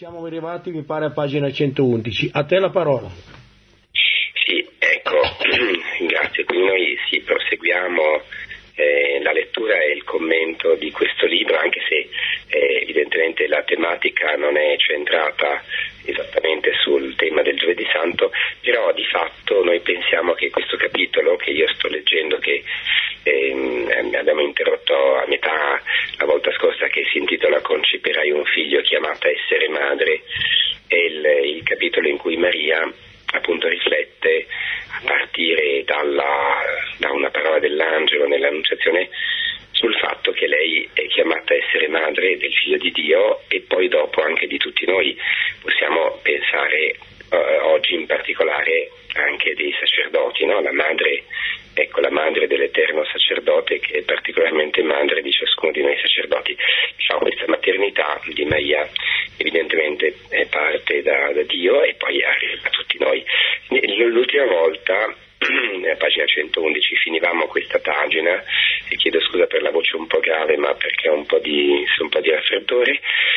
Siamo arrivati, mi pare, a pagina 111. A te la parola. Sì, ecco, grazie. Quindi noi proseguiamo la lettura e il commento di questo libro, anche se evidentemente la tematica non è centrata esattamente sul tema del Giovedì Santo, però di fatto noi pensiamo che questo capitolo che io sto leggendo, che abbiamo interrotto a metà la volta scorsa, che si intitola "Concepirai un figlio", chiamata essere madre, è il capitolo in cui Maria appunto riflette, a partire da una parola dell'angelo nell'annunciazione, sul fatto che lei è chiamata a essere madre del figlio di Dio, e poi dopo anche di tutti noi. Possiamo pensare oggi in particolare anche dei sacerdoti, no? La madre dell'eterno sacerdote, che è particolarmente madre di ciascuno di noi sacerdoti. Questa maternità di Maria evidentemente parte da Dio e poi arriva a tutti noi. L'ultima volta, a pagina 111, finivamo questa pagina, e chiedo scusa per la voce un po' grave, ma perché ho un po' di raffreddore.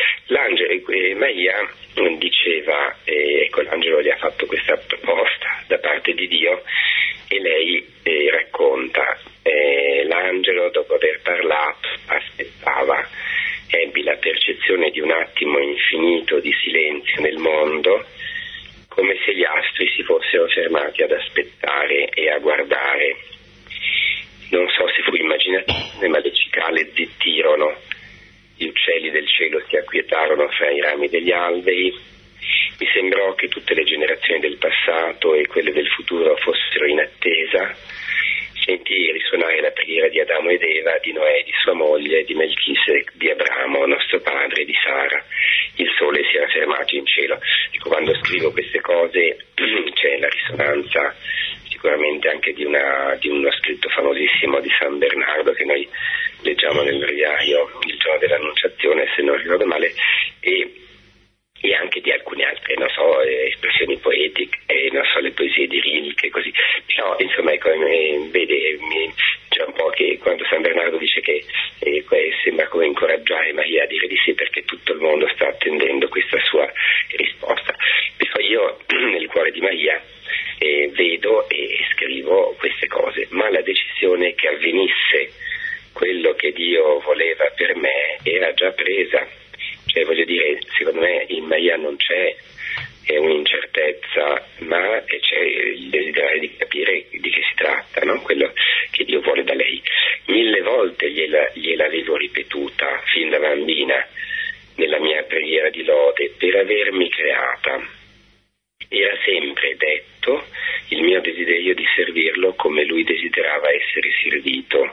Maria diceva, ecco, l'angelo gli ha fatto questa proposta da parte di Dio, e lei racconta, l'angelo, dopo aver parlato, aspettava, ebbi la percezione di un attimo infinito di silenzio nel mondo, come se gli astri si fossero fermati ad aspettare e a guardare. Non so se fu immaginazione, ma le cicale zittirono, gli uccelli del cielo si acquietarono fra i rami degli alberi. Mi sembrò che tutte le generazioni del passato e quelle del futuro fossero in attesa. Sentii risuonare la preghiera di Adamo ed Eva, di Noè, di sua moglie, di Melchisedec, di Abramo, nostro padre, di Sara. Il sole si era fermato in cielo. Ecco, quando scrivo queste cose c'è la risonanza sicuramente anche di uno scritto famosissimo di San Bernardo, che noi leggiamo nel breviario il giorno dell'Annunciazione, se non ricordo male, e anche di alcune altre, espressioni poetiche, le poesie di Rilke, così. Però, insomma, ecco, vede, c'è un po' che quando San Bernardo dice che sembra come incoraggiare Maria a dire di sì, perché tutto il mondo sta attendendo questa sua risposta. Però io, nel cuore di Maria, vedo e scrivo queste cose, ma la decisione che avvenisse quello che Dio voleva per me era già presa. Cioè, voglio dire, secondo me in Maria non c'è un'incertezza, ma c'è il desiderio di capire di che si tratta, no? Quello che Dio vuole da lei. 1000 volte gliel'avevo ripetuta fin da bambina nella mia preghiera di lode per avermi creata. Era sempre detto il mio desiderio di servirlo come lui desiderava essere servito.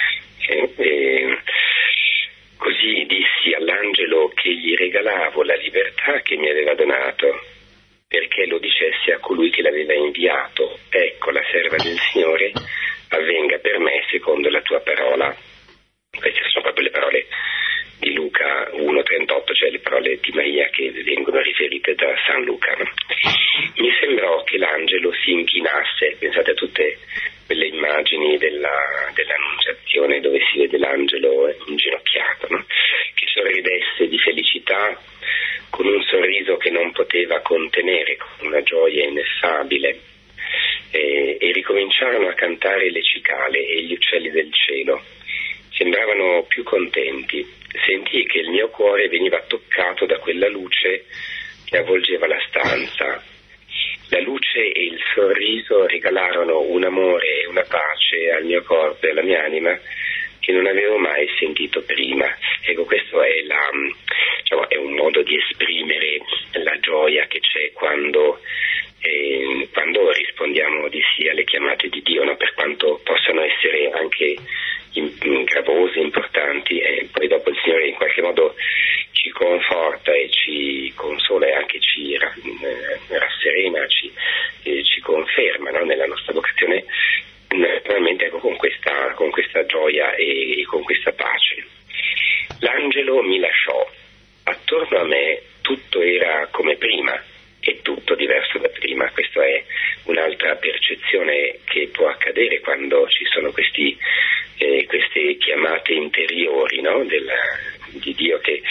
Così dissi all'angelo che gli regalavo la libertà che mi aveva donato, perché lo dicesse a colui che l'aveva inviato: ecco, la serva del Signore, avvenga per me secondo la tua parola. Queste sono proprio le parole di Luca 1,38, cioè le parole di Maria che vengono riferite da San Luca, no? Mi sembrò che l'angelo si inchinasse, pensate a tutte quelle immagini dell'annunciazione dove si vede l'angelo inginocchiato, no? Che sorridesse di felicità con un sorriso che non poteva contenere, con una gioia ineffabile, e ricominciarono a cantare le cicale e gli uccelli del cielo. Sembravano più contenti. Sentii che il mio cuore veniva toccato da quella luce che avvolgeva la stanza. La luce e il sorriso regalarono un amore e una pace al mio corpo e alla mia anima che non avevo mai sentito prima. Ecco, questo è un modo di esprimere la gioia che c'è quando rispondiamo di sì alle chiamate di Dio, no? Per quanto possano essere anche gravose, importanti, e poi dopo il Signore in qualche modo ci conforta e ci consola, e anche ci rasserena, ci conferma, no? Nella nostra vocazione, naturalmente, ecco, con questa gioia e con questa pace. L'angelo mi lasciò. Attorno a me tutto era come prima e tutto diverso da prima. Questa è un'altra percezione che può accadere quando ci sono queste chiamate interiori, no? Di Dio che ci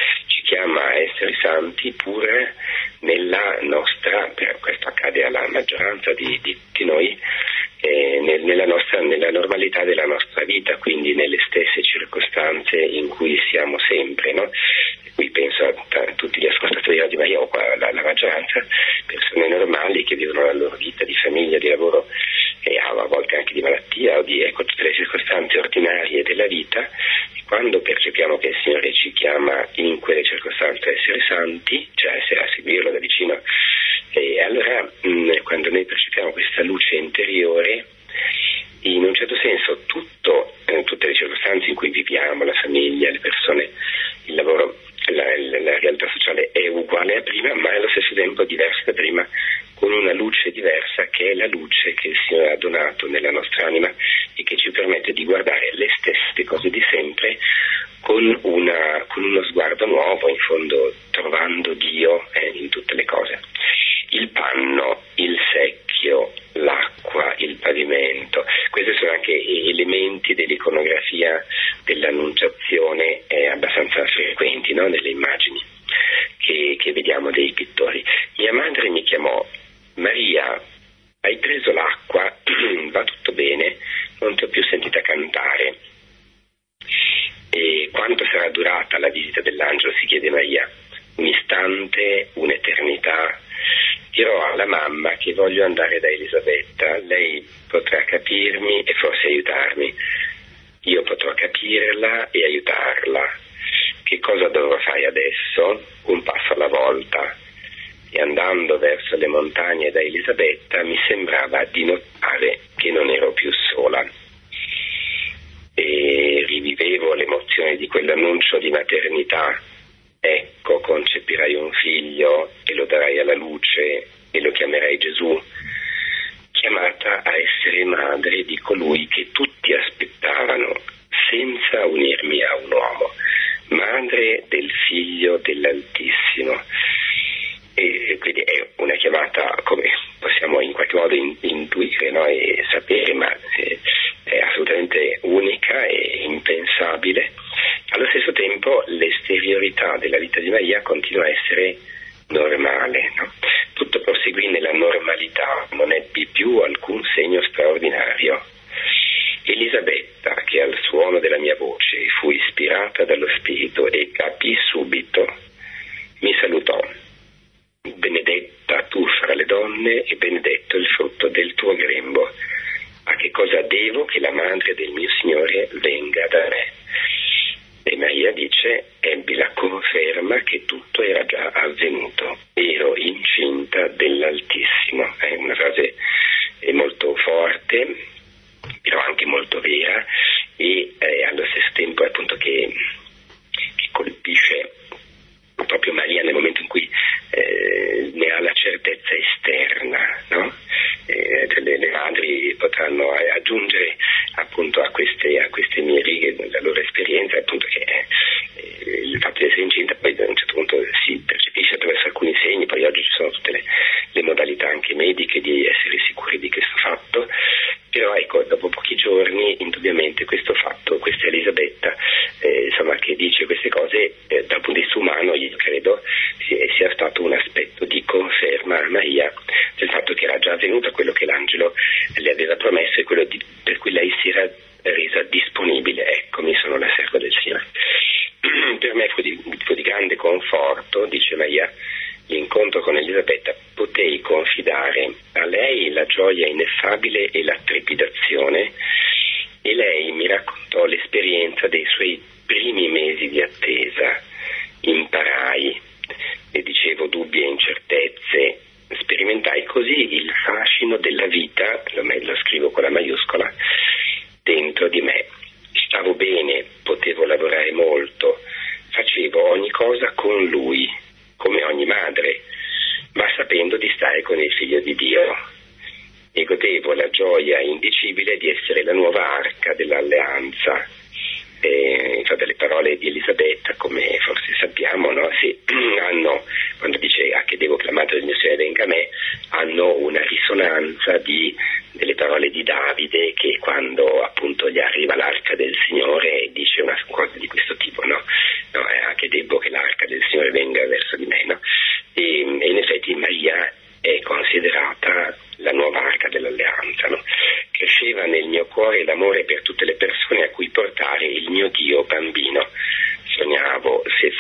chiama essere santi pur nella nostra, questo accade alla maggioranza di noi, nella normalità della nostra vita, quindi nelle stesse circostanze in cui siamo sempre, no? Qui penso a tutti gli ascoltatori di Radio Maria, o la maggioranza, persone normali che vivono la loro vita di famiglia, di lavoro e a volte anche di malattia o di tutte le circostanze ordinarie della vita. E quando percepiamo che il Signore ci chiama in quelle circostanze a essere santi, cioè a seguirlo da vicino, e allora quando noi percepiamo questa luce interiore, in un certo senso tutte le circostanze in cui viviamo, la famiglia, le persone, il lavoro, la realtà sociale è uguale a prima, ma allo stesso tempo diversa da prima, con una luce diversa che è la luce che il Signore ha donato nella nostra anima e che ci permette di guardare le stesse cose di sempre con uno sguardo nuovo, in fondo trovando Dio in tutte le cose. Il panno, il secchio, l'acqua, il pavimento, questi sono anche elementi dell'iconografia dell'Annunciazione abbastanza frequenti, no? Nelle immagini che vediamo dei pittori. Mia madre mi chiamò: Maria, hai preso l'acqua? Va tutto bene? Non ti ho più sentita cantare. E quanto sarà durata la visita dell'angelo? Si chiede Maria. Un istante, un'eternità. Dirò alla mamma che voglio andare da Elisabetta, lei potrà capirmi e forse aiutarmi. Io potrò capirla e aiutarla. Che cosa dovrò fare adesso? Un passo alla volta. E andando verso le montagne da Elisabetta mi sembrava di notare che non ero più sola. E rivivevo l'emozione di quell'annuncio di maternità. Ecco, concepirai un figlio e lo darai alla luce e lo chiamerai Gesù. Chiamata a essere madre di colui che tutti aspettavano, senza unirmi a un uomo. Madre del figlio dell'Altissimo. E quindi è una chiamata, come possiamo in qualche modo intuire, no? E sapere, ma è assolutamente unica e impensabile. Allo stesso tempo l'esteriorità della vita di Maria continua a essere normale, no? Tutto proseguì nella normalità, non ebbi più alcun segno straordinario. Elisabetta, che al suono della mia voce fu ispirata dallo Spirito e capì subito, mi salutò: benedetta tu fra le donne e benedetto il frutto del tuo grembo. A che cosa devo che la madre del mio Signore venga da me? E Maria dice: ebbi la conferma che tutto era già avvenuto, ero incinta dell'Altissimo. È una frase molto forte, però anche molto vera, e allo stesso tempo appunto che colpisce proprio Maria nel momento in cui ne ha la certezza esterna, no? Le madri potranno aggiungere appunto a queste mie righe la loro esperienza, appunto che il fatto di essere incinta poi a un certo punto si percepisce attraverso alcuni segni. Poi oggi ci sono tutte le modalità anche mediche di essere sicuri di questo fatto, però ecco, dopo pochi giorni indubbiamente questo fatto, questa Elisabetta insomma, che dice queste cose dal punto di vista umano, io credo sia stato un aspetto di conferma a Maria del fatto che era già avvenuto quello che l'angelo le aveva promesso e quello per cui lei si era resa disponibile. Eccomi, sono la serva del Signore. Per me fu di grande conforto, dice Maria, l'incontro con Elisabetta. Potei confidare a lei la gioia ineffabile e la trepidazione, e lei mi raccontò l'esperienza dei suoi primi mesi di attesa. Imparai, e dicevo dubbi e incertezze, sperimentai così il fascino della vita, lo scrivo con la maiuscola, dentro di me. Stavo bene, potevo lavorare molto, facevo ogni cosa con lui, come ogni madre, ma sapendo di stare con il figlio di Dio, e godevo la gioia indicibile di essere la nuova arca dell'alleanza. Infatti le parole di Elisabetta, come forse sappiamo, no? Hanno, quando dice che devo che la madre del mio Signore venga a me, hanno una risonanza delle parole di Davide, che quando appunto gli arriva l'arca del Signore dice una cosa di questo tipo, no? Che devo che l'arca del Signore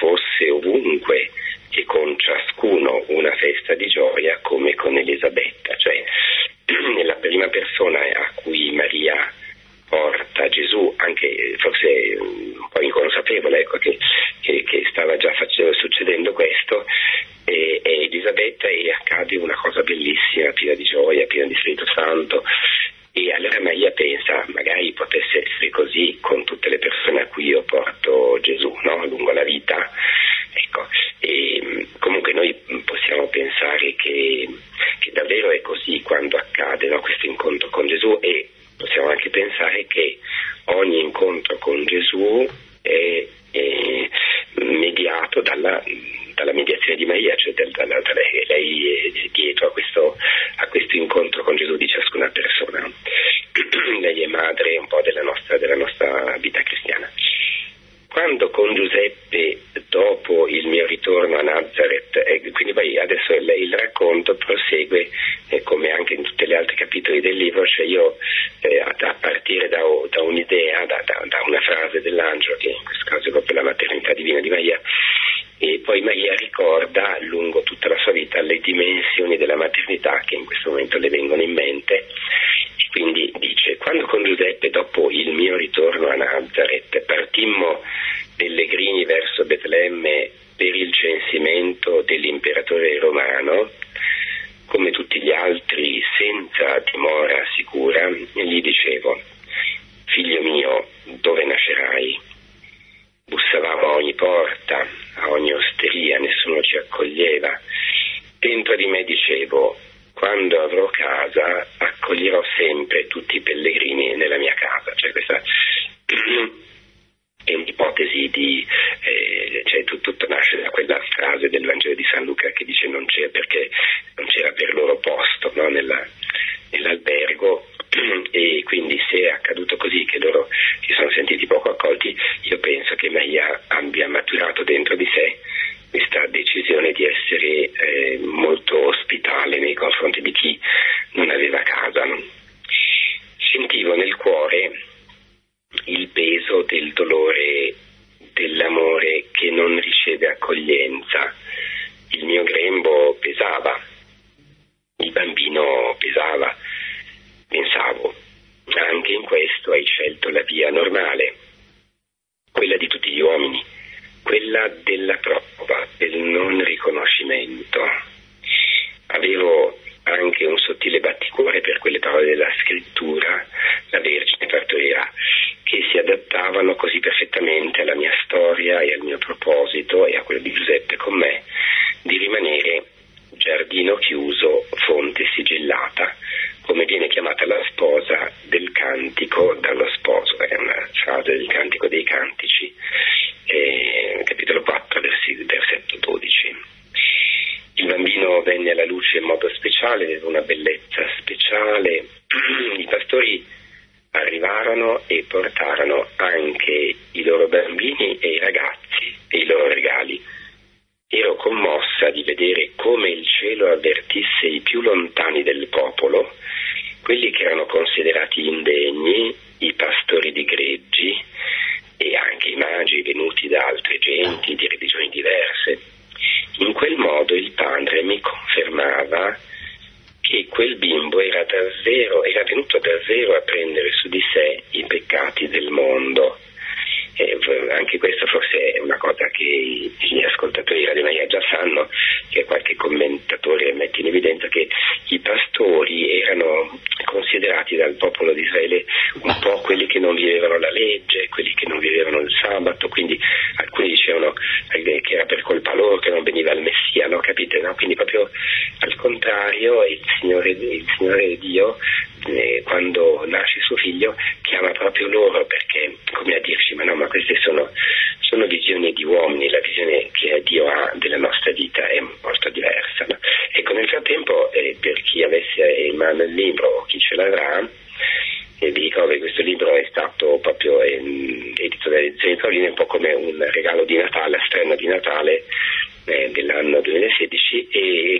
fosse ovunque e con ciascuno una festa di gioia come con Elisabetta, cioè nella prima persona a cui Maria porta Gesù, anche forse un po' inconsapevole, ecco, che stava già succedendo questo, e Elisabetta, e accade una cosa bellissima, piena di gioia, piena di Spirito Santo. E allora Maria pensa, magari potesse essere così con tutte le persone a cui io porto Gesù, no? Lungo la vita. Ecco. E comunque noi possiamo pensare che davvero è così quando accade, no? Questo incontro con Gesù, e possiamo anche pensare che ogni incontro con Gesù è mediato dalla mediazione di Maria, cioè lei è dietro a questo incontro con Gesù di ciascuna persona. Lei è madre un po' della nostra vita cristiana. Quando con Giuseppe, dopo il mio ritorno a Nazareth, quindi poi adesso il racconto prosegue come anche in tutti gli altri capitoli del libro, cioè io a partire da un'idea, da una frase dell'angelo, che in questo caso è proprio la maternità divina di Maria, e poi Maria ricorda lungo tutta la sua vita le dimensioni della maternità che in questo momento le vengono in mente, e quindi dice: quando con Giuseppe, dopo il mio ritorno a Nazareth, partimmo pellegrini verso Betlemme per il censimento dell'imperatore romano, come tutti gli altri senza dimora sicura, gli dicevo: figlio mio, dove nascerai? Bussavamo a ogni porta, a ogni osteria, nessuno ci accoglieva. Dentro di me dicevo: quando avrò casa accoglierò sempre tutti i pellegrini nella mia casa. Cioè questa è un'ipotesi cioè tutto nasce da quella frase del Vangelo di San Luca che dice perché non c'era per loro posto, no? Nell'albergo, e quindi se è accaduto così che loro si sono sentiti poco accolti, io penso che Maria abbia maturato dentro di sé questa decisione di essere molto ospitale nei confronti di chi non aveva casa. Sentivo nel cuore il peso del dolore, dell'amore che non riceve accoglienza. Il mio grembo pesava, il bambino pesava. Pensavo: anche in questo hai scelto la via normale, quella di tutti gli uomini, quella della prova, del non riconoscimento. Avevo anche un sottile batticuore per quelle parole della scrittura: la Vergine partorirà, che si adattavano così perfettamente alla mia storia e al mio proposito, e a quello di Giuseppe con me, di rimanere giardino chiuso, fonte sigillata, come viene chiamata la sposa del cantico dallo sposo. È una frase del Cantico dei Cantici, capitolo 4, versetto 12. Il bambino venne alla luce in modo speciale, aveva una bellezza speciale. I pastori arrivarono e portarono anche i loro bambini e i ragazzi e i loro regali. Ero commossa di vedere come il cielo avvertisse i più lontani del popolo, quelli che erano considerati indegni, i pastori di greggi e anche i magi venuti da altre genti di religioni diverse. In quel modo il padre mi confermava che quel bimbo era venuto davvero a prendere su di sé i peccati del mondo. Anche questo forse è una cosa che gli ascoltatori di Radio Maria già sanno, che qualche commentatore mette in evidenza che i pastori erano considerati dal popolo di Israele un po' quelli che non vivevano la legge, quelli che non vivevano il sabato, quindi alcuni dicevano che era per colpa loro che non veniva il Messia, no? Capite? No? Quindi proprio al contrario, il Signore Dio, quando nasce suo figlio, chiama proprio loro, perché come a dirci: ma queste sono visioni di uomini, la visione che Dio ha della nostra vita è molto diversa, no? Ecco, nel frattempo, per chi avesse in mano il libro o chi ce l'avrà, vi dico che questo libro è stato proprio edito da Edizioni Paoline, un po' come un regalo di Natale, a streno di Natale, dell'anno 2016 e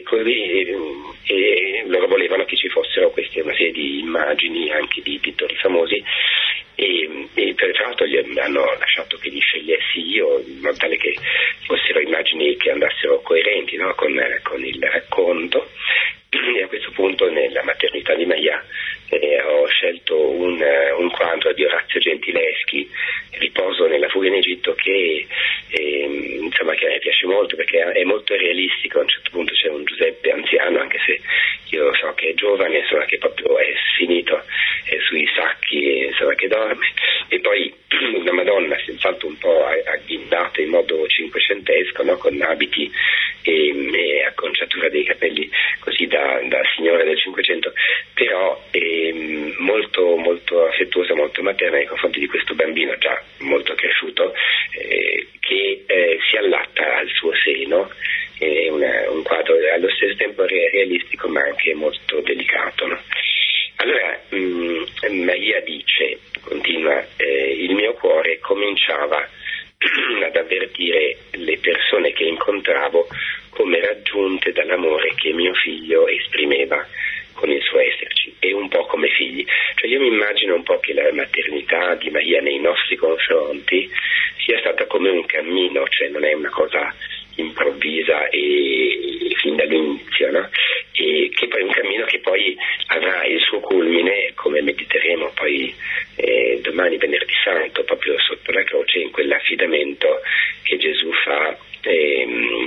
loro volevano che ci fossero una serie di immagini anche di pittori famosi e per l'altro gli hanno lasciato che li scegliessi io in modo tale che fossero immagini che andassero coerenti, no? con il racconto. E a questo punto nella maternità di Maia ho scelto un quadro di Orazio Gentileschi, Riposo nella fuga in Egitto, che insomma che a me piace molto perché è molto realistico. A un certo punto c'è un Giuseppe anziano, anche se io so che è giovane, insomma che proprio è sfinito, è sui sacchi, insomma che dorme, e poi una Madonna senz'altro un po' agghindata in modo cinquecentesco, no? Con abiti e acconciatura dei capelli così da signora del Cinquecento, però molto molto affettuosa, molto materna nei confronti di questo bambino già molto cresciuto che si allatta al suo seno. È un quadro allo stesso tempo realistico ma anche molto delicato, no? Allora Maria dice, continua, il mio cuore cominciava ad avvertire le persone che incontravo come raggiunte dall'amore che mio figlio esprimeva con il suo esserci, e un po' come figli. Cioè io mi immagino un po' che la maternità di Maria nei nostri confronti sia stata come un cammino, cioè non è una cosa improvvisa e fin dall'inizio, no? E che poi è un cammino che poi avrà il suo culmine, come mediteremo poi domani venerdì santo, proprio sotto la croce, in quell'affidamento che Gesù fa di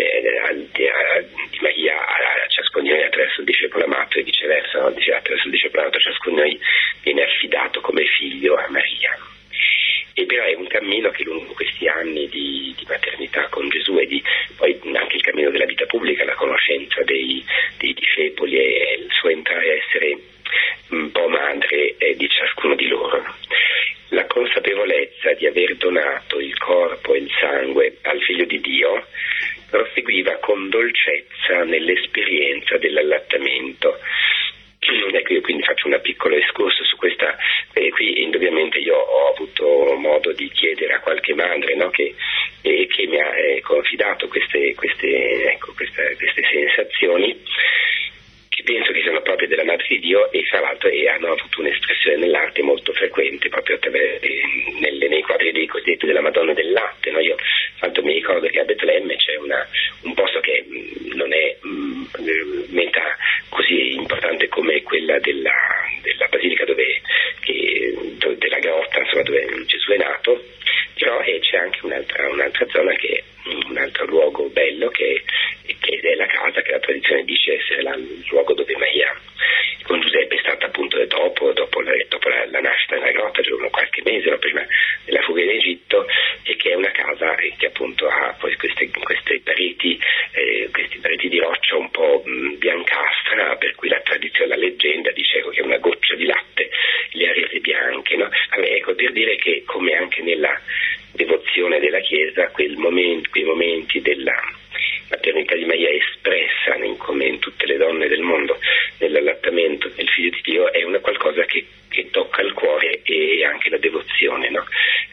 Maria a ciascuno di noi attraverso il discepolo amato e viceversa, no? Attraverso il discepolo amato ciascuno di noi viene affidato come figlio a Maria. E però è un cammino che lungo questi anni di maternità con Gesù e poi anche il cammino della vita pubblica, la conoscenza dei discepoli e il suo entrare a essere un po' madre di ciascuno di loro, no? La consapevolezza di aver donato il corpo e il sangue al Figlio di Dio proseguiva con dolcezza nell'esperienza dell'allattamento. Ecco, io quindi faccio una piccola escurso su questa, qui indubbiamente io ho avuto modo di chiedere a qualche madre, no, che mi ha confidato queste sensazioni, che penso che siano proprio della Madre di Dio e fra l'altro hanno avuto un'espressione nell'arte molto frequente proprio nei quadri dei cosiddetti della Madonna del Latte, no? Io tanto mi ricordo che a Betlemme c'è un posto che non è meta così importante come quella della basilica della grotta, insomma, dove Gesù è nato, però c'è anche un'altra zona che è un altro luogo bello che è la casa che la tradizione dice essere il luogo dove Maria con Giuseppe è stata appunto dopo la nascita nella grotta, cioè qualche mese, no, prima della fuga in Egitto, e che è una casa che appunto ha poi queste pareti, questi pareti di roccia un po' biancastra, per cui la tradizione, la leggenda dice che una goccia di latte le ha rese bianche, no? Ecco, per dire che come anche nella devozione della Chiesa quei momenti della maternità di Maria espressa come in tutte le donne del mondo nell'allattamento del Figlio di Dio è una qualcosa che tocca il cuore e anche la devozione, no?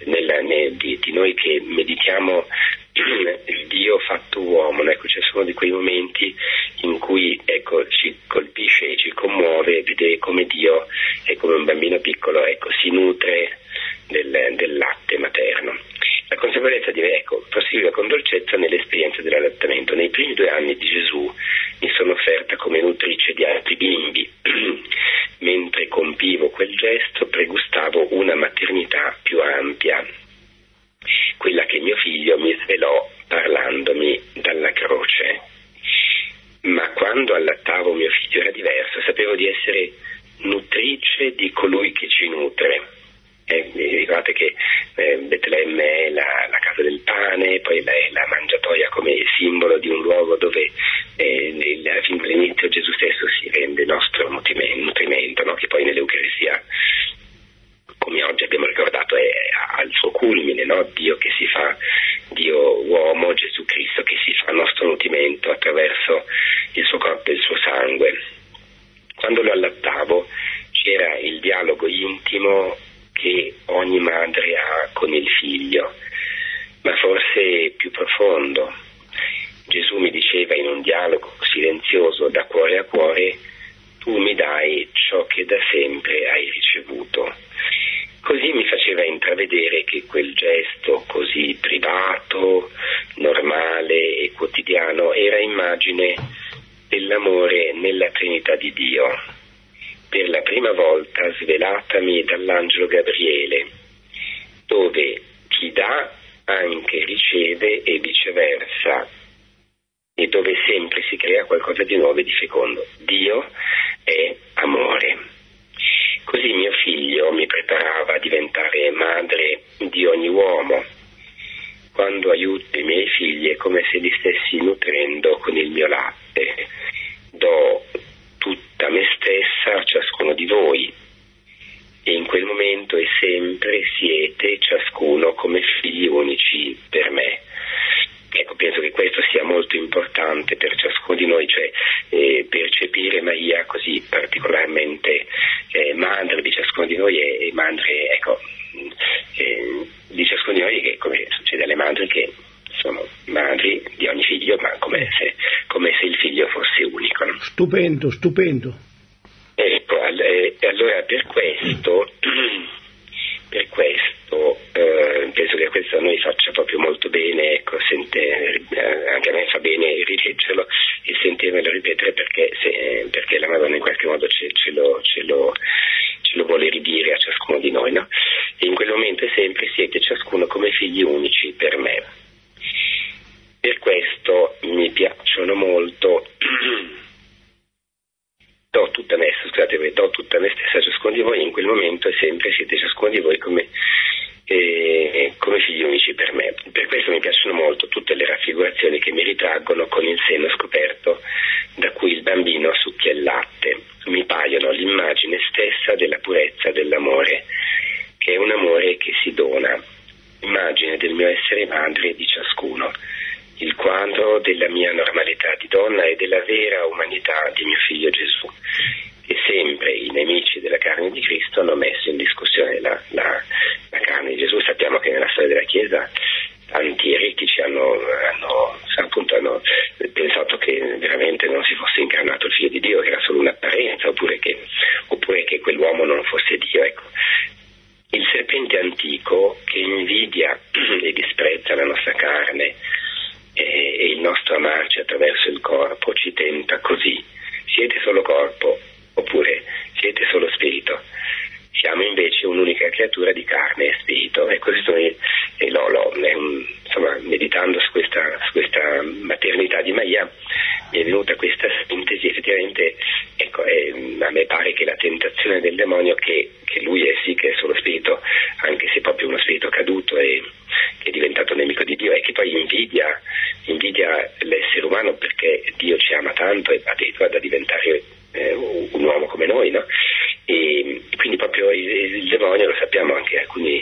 Di noi che meditiamo il Dio fatto uomo, no? Ecco, ci sono di quei momenti in cui ci colpisce e ci commuove vedere come Dio è come un bambino piccolo, si nutre del latte materno. La consapevolezza di proseguiva con dolcezza nell'esperienza dell'allattamento. Nei primi 2 anni di Gesù mi sono offerta come nutrice di altri bimbi. Mentre compivo quel gesto pregustavo una maternità più ampia, quella che mio figlio mi svelò parlandomi dalla croce. Ma quando allattavo mio figlio era diverso, sapevo di essere nutrice di colui che ci nutre. Ricordate che Betlemme è la casa del pane, poi la mangiatoia come simbolo di un luogo dove fin dall'inizio Gesù stesso si rende nostro nutrimento, no? Che poi nell'Eucaristia, come oggi abbiamo ricordato, è al suo culmine, no? Dio che si fa Dio uomo, Gesù Cristo che si fa nostro nutrimento attraverso il suo corpo e il suo sangue. Quando lo allattavo c'era il dialogo intimo che ogni madre ha con il figlio, ma forse più profondo, Gesù mi diceva in un dialogo silenzioso da cuore a cuore: tu mi dai ciò che da sempre hai ricevuto. Così mi faceva intravedere che quel gesto così privato, normale e quotidiano era immagine dell'amore nella Trinità di Dio, per la prima volta svelatami dall'angelo Gabriele, dove chi dà anche riceve e viceversa, e dove sempre si crea qualcosa di nuovo e di fecondo. Dio è amore. Così mio figlio mi preparava a diventare madre di ogni uomo. Quando aiuto i miei figli è come se li stessi nutrendo con il mio latte. Do tutta me stessa a ciascuno di voi, e in quel momento e sempre siete ciascuno come figli unici per me. Ecco, penso che questo sia molto importante per ciascuno di noi, cioè percepire Maria così particolarmente madre di ciascuno di noi e madre, ecco, di ciascuno di noi, che come succede alle madri che sono madri di ogni figlio, ma come se il figlio fosse unico, no? Stupendo, stupendo. Ecco, allora per questo penso che questo a noi faccia proprio molto bene, ecco, anche a me fa bene rileggerlo e sentirmelo ripetere, perché la Madonna in qualche modo ce lo vuole ridire a ciascuno di noi, no? E in quel momento e sempre siete ciascuno come figli unici per me. Per questo mi piacciono molto do tutta me stessa a ciascuno di voi, in quel momento e sempre siete ciascuno di voi come figli unici per me. Per questo mi piacciono molto tutte le raffigurazioni che mi ritraggono con il seno scoperto da cui il bambino succhia il latte. Mi paiono l'immagine stessa della purezza dell'amore, che è un amore che si dona, immagine del mio essere madre di ciascuno, il quadro della mia normalità di donna e della vera umanità di mio figlio Gesù. E sempre i nemici della carne di Cristo hanno messo in discussione la carne di Gesù. Sappiamo che nella storia della Chiesa tanti eretici hanno pensato che veramente non si fosse incarnato il figlio di Dio, che era solo un'apparenza, oppure che quell'uomo non fosse Dio. Ecco, il serpente antico che invidia e disprezza la nostra carne e il nostro amarci attraverso il corpo ci tenta così: siete solo corpo oppure siete solo spirito? Siamo invece un'unica creatura di carne e spirito. E questo meditando su questa maternità di Maria mi è venuta questa sintesi. Effettivamente, ecco, a me pare che la tentazione del demonio che lui è sì che è solo spirito, anche se proprio uno spirito caduto e che è diventato nemico di Dio, e che poi invidia l'essere umano perché Dio ci ama tanto e addirittura da diventare un uomo come noi, no? E quindi proprio il demonio, lo sappiamo, anche alcuni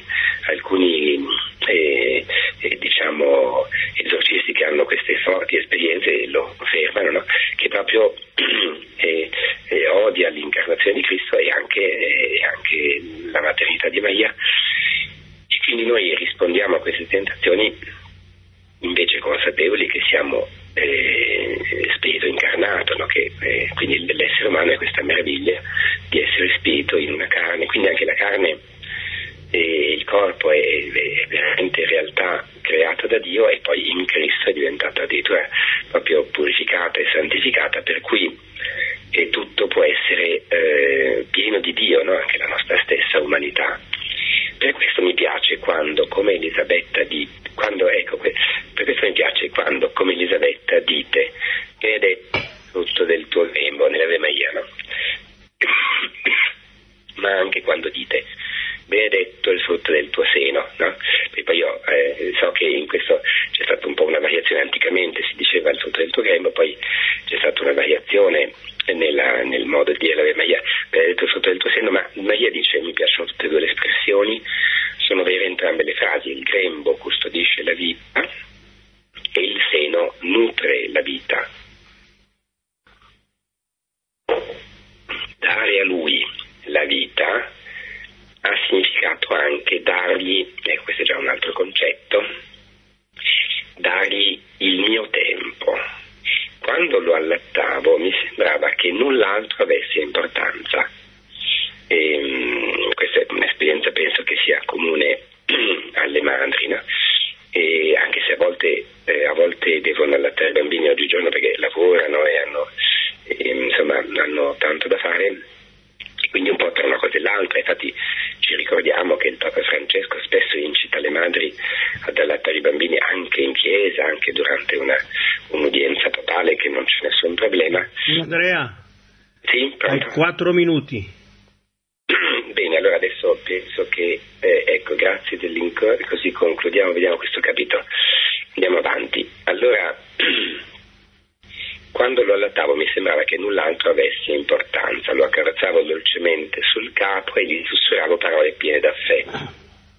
diciamo esorcisti che hanno queste forti esperienze lo confermano, no? Che proprio odia l'incarnazione di Cristo e anche la maternità di Maria, e quindi noi rispondiamo a queste tentazioni invece consapevoli che siamo spirito incarnato, no? Quindi l'essere umano è questa meraviglia di essere spirito in una carne, quindi anche la carne e il corpo è veramente realtà creata da Dio, e poi in Cristo è diventata addirittura proprio purificata e santificata, per cui tutto può essere pieno di Dio, no? Anche la nostra stessa umanità. Per questo mi piace quando, come Elisabetta, per questo mi piace quando, come Elisabetta, dite: benedetto frutto del tuo grembo, nell'Ave Maria, no? Ma anche quando dite: benedetto il frutto del tuo seno, no? E poi io so che in questo c'è stata un po' una variazione. Anticamente si diceva il frutto del tuo grembo, poi c'è stata una variazione nel modo di dire l'Ave Maria, benedetto il frutto del tuo seno. Ma Maria dice, mi piacciono tutte e due le espressioni, sono vere entrambe le frasi: il grembo custodisce la vita e il seno nutre la vita. Dare a lui la vita ha significato anche dargli, questo è già un altro concetto, dargli il mio tempo. null'altro avesse importanza. Questa è un'esperienza, penso che sia comune alle madri, no? E anche se a volte devono allattare i bambini oggigiorno perché lavorano e hanno tanto da fare, e quindi un po' tra una cosa e l'altra. Infatti ci ricordiamo che il Papa Francesco spesso incita le madri ad allattare i bambini anche in chiesa, anche durante un'udienza papale, che non c'è nessun problema. Andrea, sì, pronto? hai 4 minuti. Bene, allora adesso penso che ecco, grazie dell'incontro, così concludiamo, vediamo questo capitolo. Andiamo avanti. Allora, quando lo allattavo mi sembrava che null'altro avesse importanza, lo accarezzavo dolcemente sul capo e gli sussurravo parole piene d'affetto.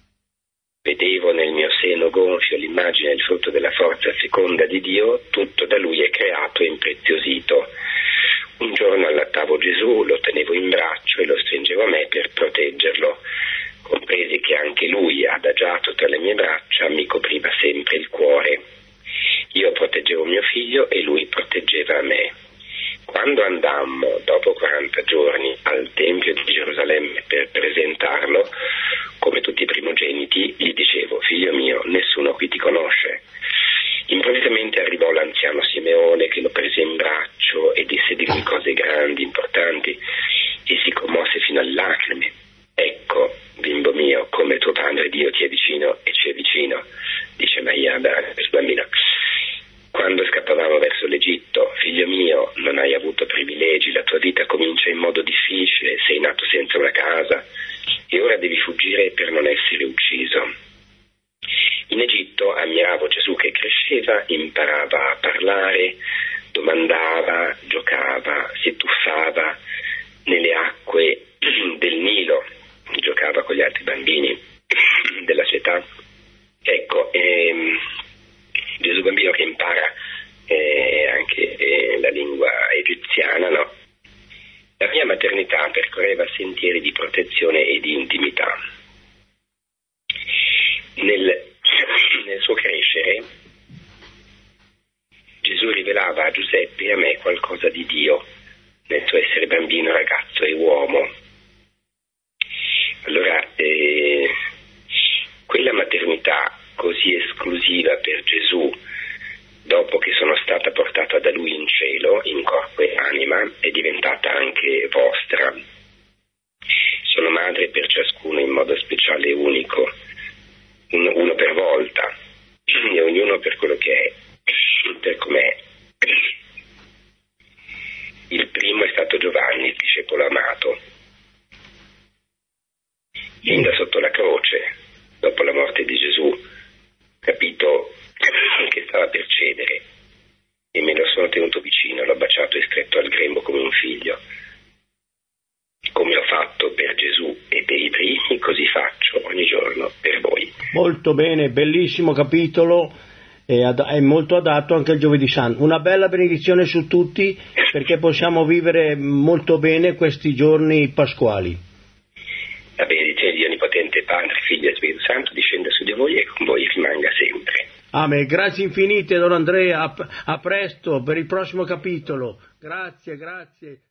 Vedevo nel mio seno gonfio l'immagine e il frutto della forza feconda di Dio, tutto da Lui è creato e impreziosito. Un giorno allattavo Gesù, lo tenevo in braccio e lo stringevo a me per proteggerlo. Compresi che anche Lui, adagiato tra le mie braccia, mi copriva sempre il cuore. Io proteggevo mio figlio e Lui proteggeva me. Quando andammo, dopo 40 giorni, al Tempio di Gerusalemme per presentarlo, come tutti i primogeniti, gli dicevo: figlio mio, nessuno qui ti conosce. Improvvisamente arrivò l'anziano Simeone, che lo prese in braccio e disse di lui cose grandi, importanti, e si commosse fino alle lacrime. Ecco, bimbo mio, come tuo padre Dio ti è vicino e ci è vicino, dice Maria da bambino. Quando scappavamo verso l'Egitto: figlio mio, non hai avuto privilegi, la tua vita comincia in modo difficile, sei nato senza una casa e ora devi fuggire per non essere ucciso. In Egitto ammiravo Gesù che cresceva, imparava a parlare, domandava, giocava, si tuffava nelle acque del Nilo, giocava con gli altri bambini della città. Ecco, Gesù bambino che impara anche la lingua egiziana, no? La mia maternità percorreva sentieri di protezione e di intimità. Nel suo crescere Gesù rivelava a Giuseppe e a me qualcosa di Dio, nel suo essere bambino, ragazzo e uomo. Allora, quella maternità così esclusiva per Gesù, dopo che sono stata portata da Lui in cielo, in corpo e anima, è diventata anche vostra. Sono madre per ciascuno in modo speciale e unico, uno per volta, e ognuno per quello che è, per com'è. Il primo è stato Giovanni, il discepolo amato, fin da sotto la croce, dopo la morte di Gesù, capito che stava per cedere, e me lo sono tenuto vicino, l'ho baciato e stretto al grembo come un figlio. Come ho fatto per Gesù e per i primi, così faccio ogni giorno per voi. Molto bene, bellissimo capitolo, è molto adatto anche al Giovedì Santo. Una bella benedizione su tutti, perché possiamo vivere molto bene questi giorni pasquali. La benedizione di Dio Onnipotente, Padre, Figlio e Spirito Santo discenda su di voi e con voi rimanga sempre. Amen. Grazie infinite, Don Andrea, a presto per il prossimo capitolo. Grazie.